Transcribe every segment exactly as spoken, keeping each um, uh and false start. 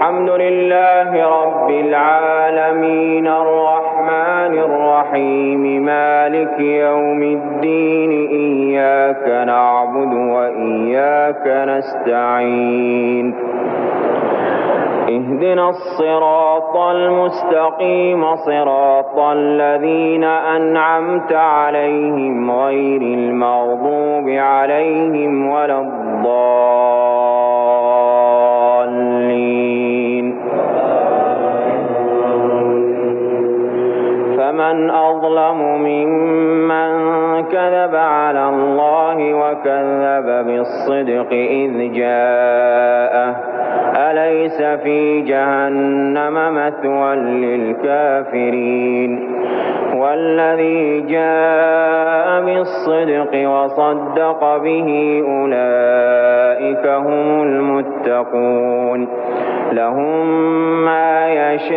الحمد لله رب العالمين الرحمن الرحيم مالك يوم الدين إياك نعبد وإياك نستعين اهدنا الصراط المستقيم صراط الذين أنعمت عليهم غير المغضوب عليهم ولا الضالين. فمن أظلم ممن كذب على الله وكذب بالصدق إذ جاءه أليس في جهنم مثوى للكافرين والذي جاء بالصدق وصدق به أولئك هم المتقون لهم ما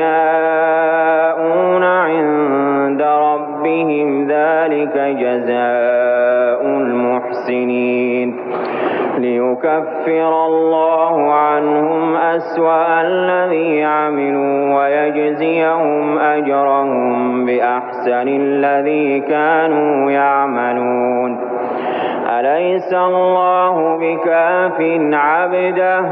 يشاءون عند ربهم ذلك جزاء المحسنين ليكفر الله عنهم أسوأ الذي عملوا ويجزيهم أجرهم بأحسن الذي كانوا يعملون أليس الله بكاف عبده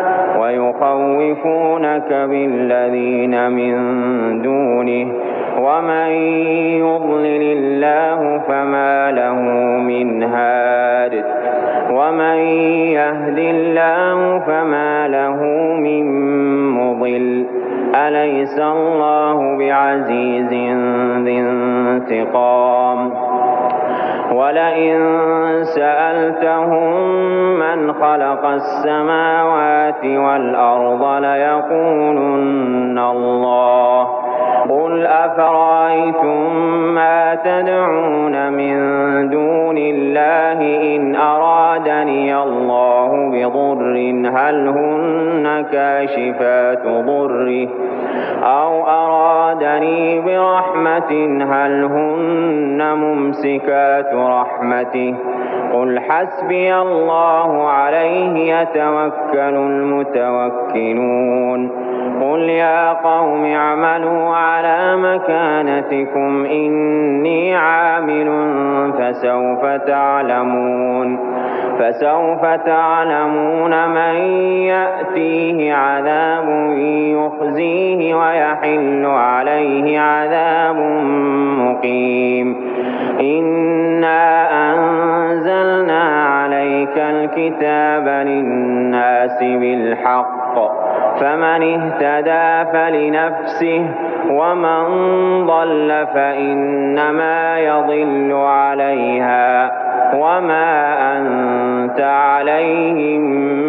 ويخوفونك بالذين من دونه ومن يضلل الله فما له من هاد ومن يهد الله فما له من مضل أليس الله بعزيز ذي انتقام ولئن سألتهم من خلق السماوات والأرض ليقولن الله قل أفرأيتم ما تدعون من دون الله إن أرادني الله بضر هل هن كاشفات ضره أو أرادني برحمة هل هن ممسكات رحمته قل حسبي الله عليه يتوكل المتوكلون قل يا قوم اعملوا على مكانتكم إني عامل فسوف تعلمون فسوف تعلمون من يأتيه عذاب يخزيه ويحل عليه عذاب مقيم إنا أنزلنا عليك الكتاب للناس بالحق فمن اهتدى فلنفسه ومن ضل فإنما يضل عليها وما أنت عليهم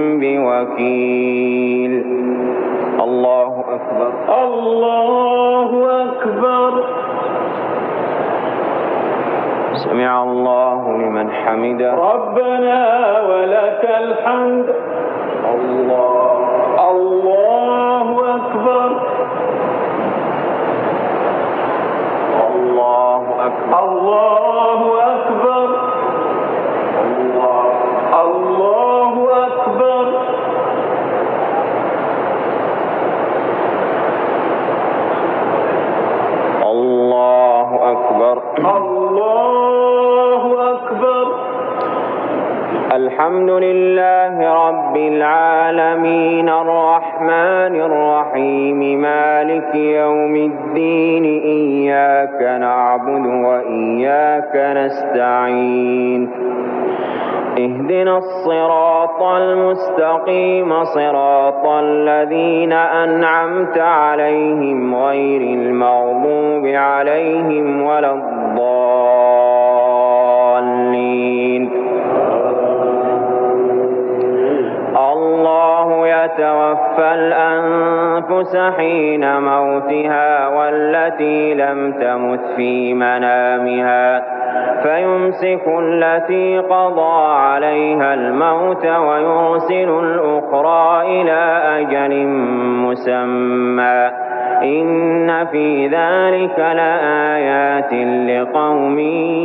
بوكيل. الله أكبر. الله أكبر. سمع الله لمن حمده. ربنا ولك الحمد. الله الله أكبر. الله أكبر. الله أكبر. الله الله أكبر. الله أكبر. الله أكبر. الحمد لله رب العالمين الرحمن الرحيم مالك يوم الدين إياك نعبد وإياك نستعين اهدنا الصراط المستقيم صراط الذين أنعمت عليهم غير المغضوب عليهم ولا الضالين. الله يتوفى الأنفس حين موتها والتي لم تمت في منامها فيمسك التي قضى عليها الموت ويرسل الأخرى إلى أجل مسمى إن في ذلك لآيات لقوم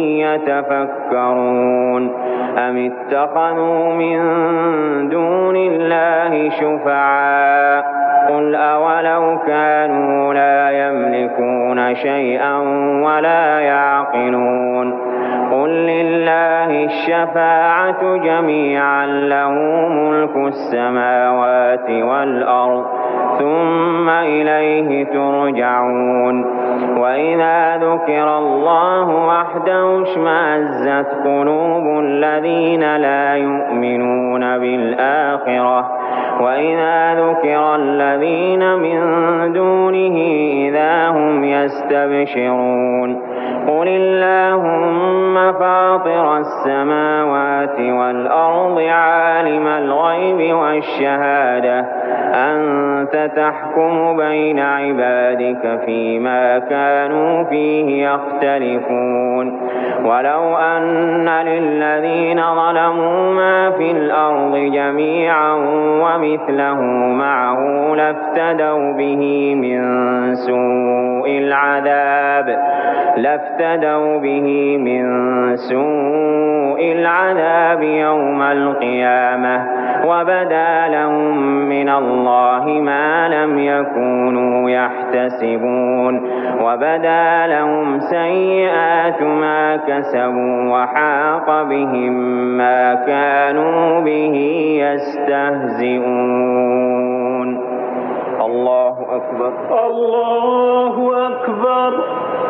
يتفكرون أم اتخذوا من دون الله شفعاء قل أولو كانوا لا يملكون شيئا ولا يعقلون قل لله الشفاعة جميعا له ملك السماوات والأرض ثم إليه ترجعون وإذا ذكر الله وحده اشمأزت قلوب الذين لا يؤمنون بالآخرة وإذا ذكر الذين من دونه إذا هم يستبشرون قل اللهم فاطر السماوات والأرض عالم الغيب والشهادة أنت تحكم بين عبادك فيما كانوا فيه يختلفون ولو أن للذين ظلموا ما في الأرض جميعا ومثله معه لافتدوا به من سوء العذاب لافتدوا به من سوء العذاب يوم القيامة وبدا لهم من الله ما لم يكونوا يحتسبون وبدا لهم سيئات ما كسبوا وحاق بهم ما كانوا به يستهزئون. الله أكبر. الله أكبر.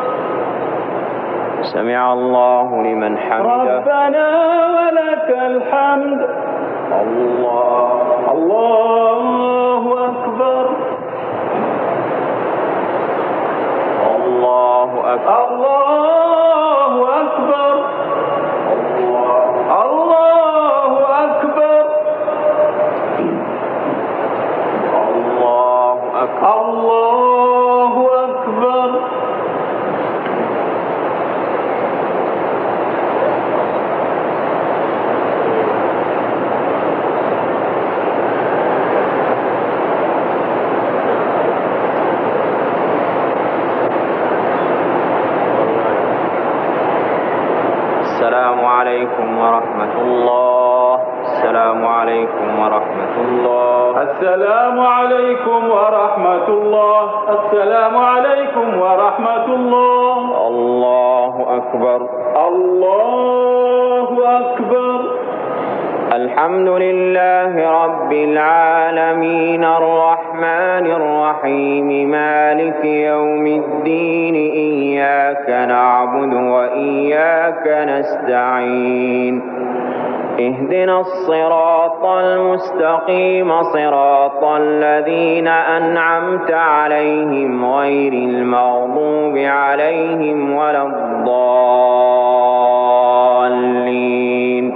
سمع الله لمن حمده. ربنا ولك الحمد. الله الله أكبر. الله أكبر. الله أكبر. الله أكبر. الله أكبر. الله أكبر. السلام عليكم ورحمة الله. السلام عليكم ورحمة الله. السلام عليكم ورحمة الله. السلام عليكم ورحمة الله. الله أكبر. الله أكبر. الحمد لله رب العالمين الرحمن الرحيم مالك يوم الدين إياك نعبد وإياك نستعين اهدنا الصراط المستقيم صراط الذين أنعمت عليهم غير المغضوب عليهم ولا الضالين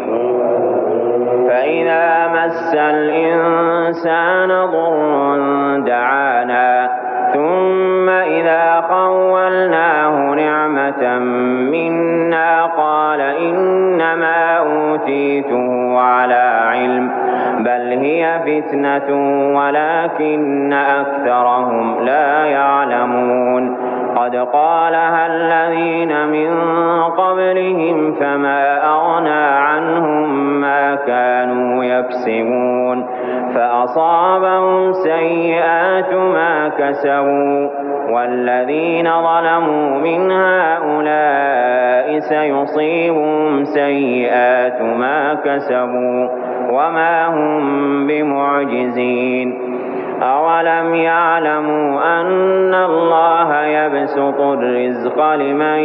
فإذا مس الإنسان ضر دعانا ثم إذا خولناه نعمة منا قال إنما أوتيته على علم بل هي فتنة ولكن أكثرهم لا يعلمون قد قالها الذين من قبلهم فما أغنى عنهم ما كانوا يكسبون فأصابهم سيئات ما كسبوا والذين ظلموا من هؤلاء سيصيبهم سيئات ما كسبوا وما هم بمعجزين أولم يعلموا أن الله يبسط الرزق لمن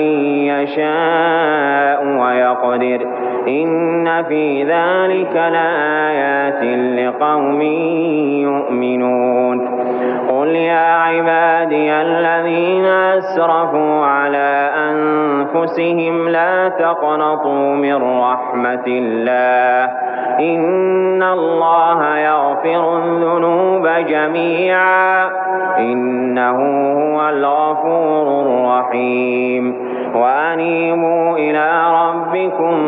يشاء ويقدر إن في ذلك لآيات لقوم يؤمنون قل يا عبادي الذين أسرفوا على أنفسهم لا تقنطوا من رحمة الله إن الله يغفر الذنوب جميعا إنه هو الغفور الرحيم وأنيبوا إلى ربكم وأسلموا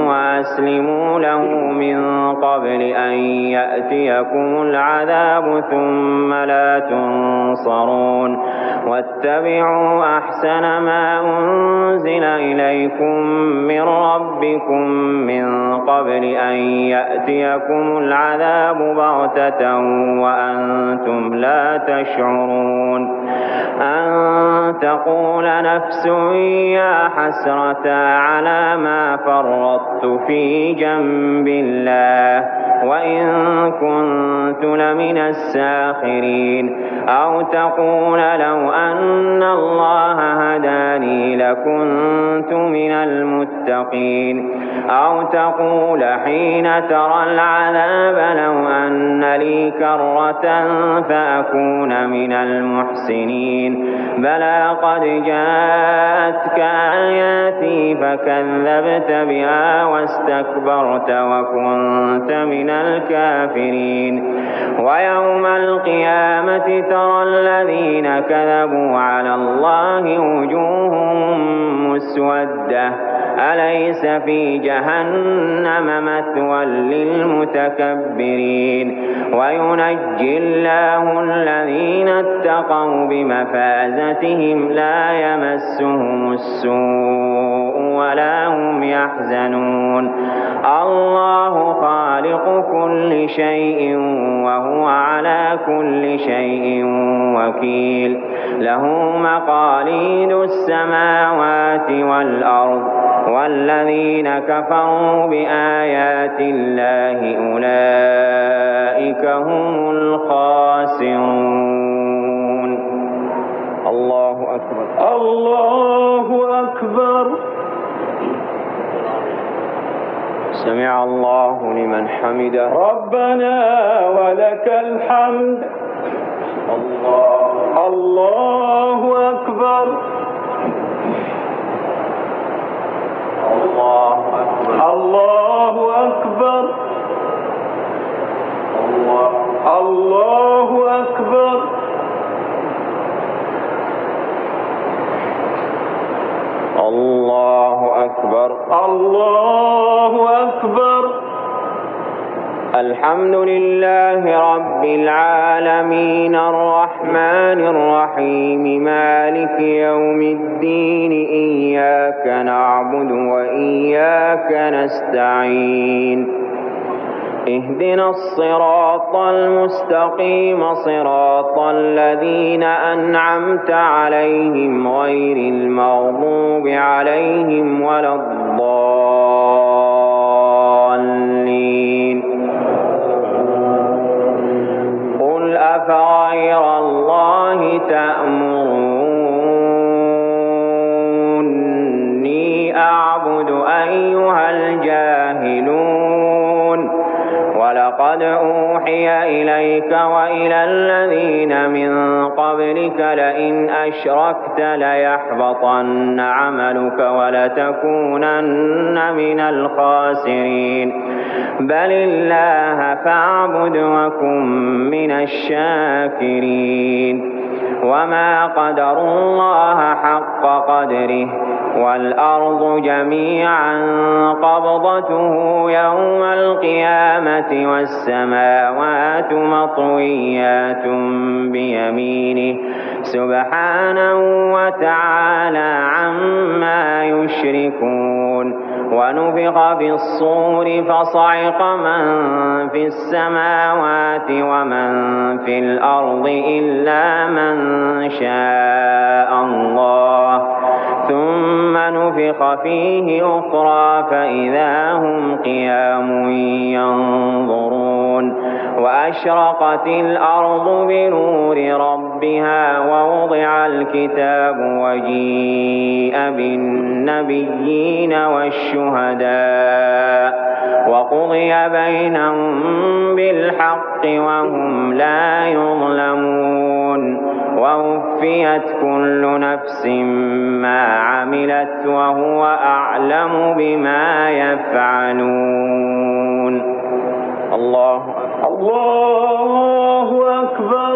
أسلموا له من قبل أن يأتيكم العذاب ثم لا تنصرون واتبعوا أحسن ما أنزل إليكم من ربكم من قبل أن يأتيكم العذاب بغتة وأنتم لا تشعرون أن تقول نفس يا حسرة على ما فرطت في جنب الله وإن كنت لمن الساخرين أو تقول لو أن الله هداني لكنت من المتقين أو تقول حين ترى العذاب لو أن لي كرة فأكون من المحسنين بلى قد جاءتك آياتي فكذبت بها واستكبرت وكنت من الكافرين ويوم القيامة ترى الذين كذبوا على الله وجوههم مسودة أليس في جهنم مثوى للمتكبرين وينجي الله الذين اتقوا بمفازتهم لا يمسهم السوء ولا هم يحزنون الله خالق كل شيء وهو على كل شيء وكيل له مقاليد السماوات والأرض والذين كفروا بآيات الله أولئك هم الخاسرون. الله أكبر. الله أكبر. سمع الله لمن حمده. ربنا ولك الحمد. الله الله أكبر. الله أكبر. الله أكبر. الله الله أكبر. الله أكبر. الله أكبر. الحمد لله رب العالمين الرحمن الرحيم مالك يوم الدين إياك نعبد وإياك نستعين اهدنا الصراط المستقيم صراط الذين أنعمت عليهم غير المغضوب عليهم ولا الضالين قل أفغير الله تأمروني أعبد أيها الجاهلون ولقد أوحي إليك وإلى الذين من قبلك لئن أشركت ليحبطن عملك ولتكونن من الخاسرين بل الله فاعبد وكن من الشاكرين وما قدروا الله حق قدره والأرض جميعا قبضته يوم القيامة والسماوات مطويات بيمينه سبحانه وتعالى عما يشركون ونفخ في الصور فصعق من في السماوات ومن في الأرض إلا من شاء الله ثم نفخ فيه أخرى فإذا هم قيام ينظرون وأشرقت الأرض بنور ربها ووضع الكتاب وجيء بالنبيين والشهداء وقضي بينهم بالحق وهم لا يظلمون ووفيت كل نفس ما عملت وهو أعلم بما يفعلون. الله الله أكبر.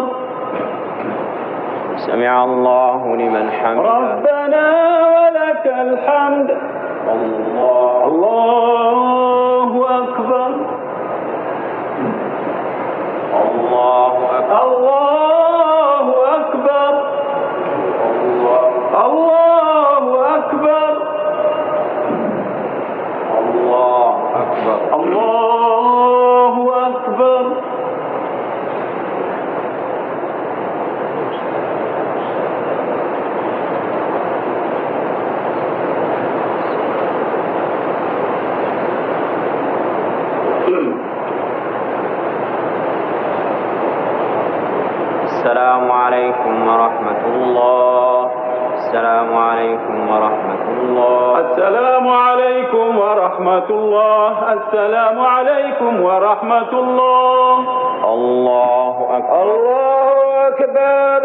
سمع الله لمن حمده. ربنا ولك الحمد. الله الله السلام عليكم ورحمة الله. السلام عليكم ورحمة الله. السلام عليكم ورحمة الله. السلام عليكم ورحمة الله. الله أكبر. الله أكبر.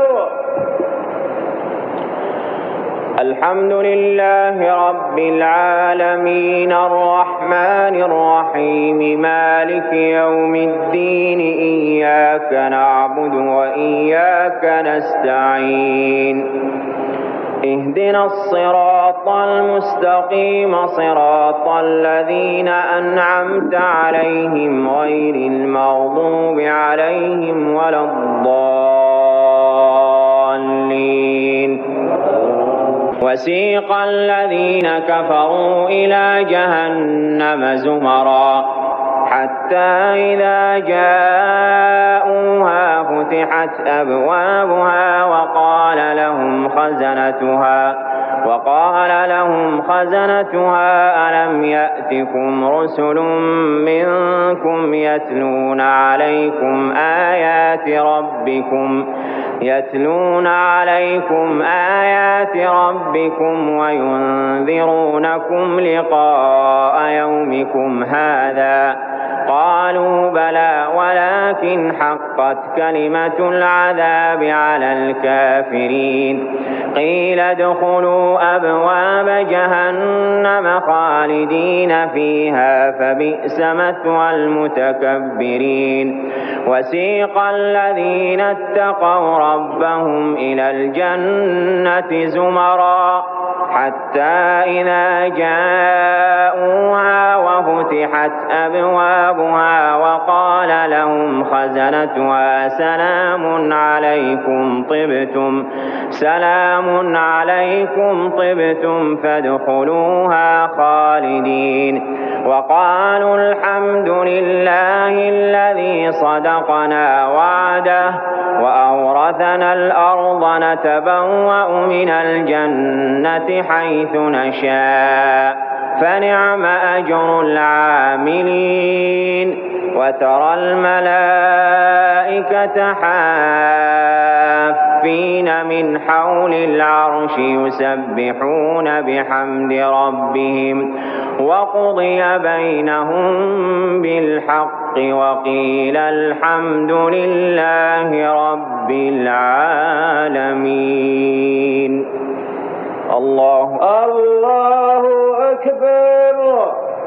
الحمد لله رب العالمين الرحمن الرحيم مالك يوم الدين إياك نعبد وإياك نستعين اهدنا الصراط المستقيم صراط الذين أنعمت عليهم غير المغضوب عليهم ولا الضالين. وسيق الذين كفروا إلى جهنم زمرا حتى إذا جاءوها فتحت أبوابها وقال لهم خزنتها وقال لهم خزنتها ألم يأتكم رسل منكم يتلون عليكم آيات ربكم يتلون عليكم آيات ربكم وينذرونكم لقاء يومكم هذا قالوا بلى ولكن حقت كلمة العذاب على الكافرين قيل ادخلوا أبواب جهنم خالدين فيها فبئس مثوى المتكبرين. وسيق الذين اتقوا ربهم إلى الجنة زمرا حتى إذا جاءوها وفتحت أبوابها وقال لهم خزنتها سلام عليكم طبتم سلام عليكم طبتم فادخلوها خالدين وقالوا الحمد لله الذي صدقنا وعده وأورثنا الأرض نتبوأ من الجنة حيث نشاء فنعم أجر العاملين. وترى الملائكة حافين من حول العرش يسبحون بحمد ربهم وقضي بينهم بالحق وقيل الحمد لله رب العالمين. الله الله أكبر.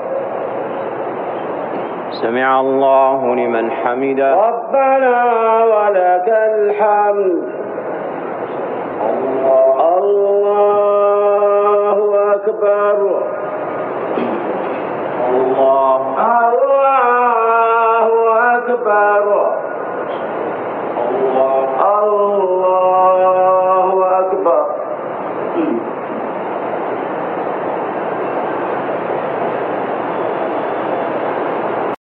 سمع الله لمن حمده. ربنا ولك الحمد. الله أكبر. الله الله أكبر.